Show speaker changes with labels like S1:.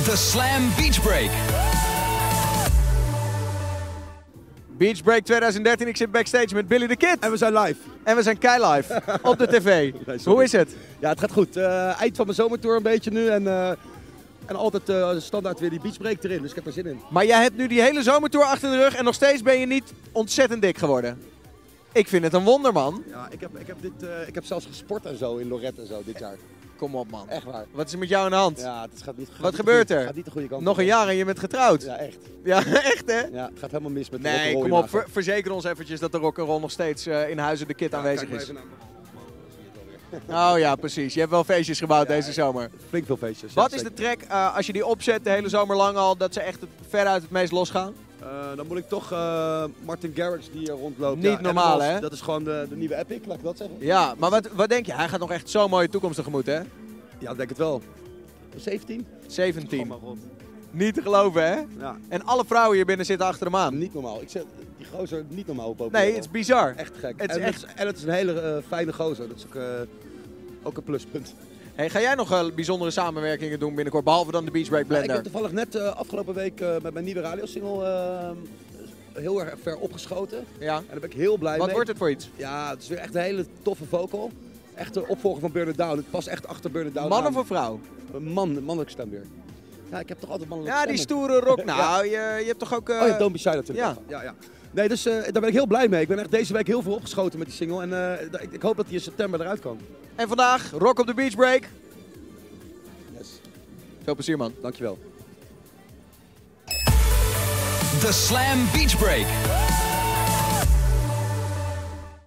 S1: The Slam Beach Break.
S2: Beach Break 2013, ik zit backstage met Billy the Kid.
S3: En we zijn live.
S2: En we zijn kei live op de tv.
S3: Nee,
S2: Hoe is het?
S3: Ja, het gaat goed. Eind van mijn zomertour een beetje nu en altijd standaard weer die Beach Break erin, dus ik heb er zin in.
S2: Maar jij hebt nu die hele zomertour achter de rug en nog steeds ben je niet ontzettend dik geworden. Ik vind het een wonder, man.
S3: Ja, ik heb zelfs gesport en zo in Lorette en zo dit jaar.
S2: Kom op, man.
S3: Echt waar.
S2: Wat is er met jou aan de hand?
S3: Ja, het gaat niet.
S2: Wat gebeurt er?
S3: Het gaat niet de goede kant
S2: Nog
S3: op.
S2: een jaar en je bent getrouwd.
S3: Ja, echt.
S2: Ja, echt hè?
S3: Ja, het gaat helemaal mis met de
S2: Nee,
S3: rock'n'roll
S2: kom op.
S3: imago.
S2: Verzeker ons eventjes dat de rock'n'roll nog steeds in Huizen de Kid
S3: Ja,
S2: aanwezig
S3: kijk maar
S2: is.
S3: even naar mijn wall, dan zie je het alweer.
S2: Oh ja, precies. Je hebt wel feestjes gebouwd deze zomer.
S3: Flink veel feestjes.
S2: Wat
S3: ja,
S2: is de
S3: zeker.
S2: track als je die opzet de hele zomer lang al, dat ze echt veruit het meest losgaan?
S3: Dan moet ik toch Martin Garrix die hier rondloopt.
S2: Niet normaal,
S3: Animals,
S2: hè?
S3: Dat is gewoon de nieuwe Epic, laat ik dat zeggen.
S2: Ja, maar wat denk je? Hij gaat nog echt zo'n mooie toekomst tegemoet, hè?
S3: Ja, ik denk het wel. 17?
S2: 17.
S3: Oh mijn god.
S2: Niet te geloven, hè?
S3: Ja,
S2: En alle vrouwen hier binnen zitten achter hem aan.
S3: niet normaal. Ik zeg, die gozer niet normaal populair.
S2: Nee, het is bizar.
S3: Echt gek.
S2: Het is
S3: en,
S2: echt-
S3: en het is een hele fijne gozer. Dat is ook een pluspunt.
S2: Hey, ga jij nog bijzondere samenwerkingen doen binnenkort, behalve dan de Beach Break
S3: Ik
S2: Blender?
S3: heb toevallig net afgelopen week met mijn nieuwe radiosingle heel erg ver opgeschoten.
S2: Ja.
S3: En daar ben ik heel blij
S2: Wat
S3: mee.
S2: wordt het voor iets?
S3: Ja, het is weer echt een hele toffe vocal. Echt de opvolger van Burn It Down. Het past echt achter Burn It Down
S2: Man
S3: aan.
S2: of een vrouw?
S3: Een mannelijke stem weer. Ja, ik heb toch altijd mannelijke
S2: Ja, die
S3: stemmen.
S2: stoere rock. Nou, je hebt toch ook...
S3: Oh ja, Don't Be Shy natuurlijk.
S2: Ja.
S3: Ja. Nee, dus daar ben ik heel blij mee. Ik ben echt deze week heel veel opgeschoten met die single. En ik hoop dat die in september eruit kan.
S2: En vandaag, Rock op de Beach Break.
S3: Yes.
S2: Veel plezier, man.
S3: Dankjewel.
S1: The Slam Beach Break.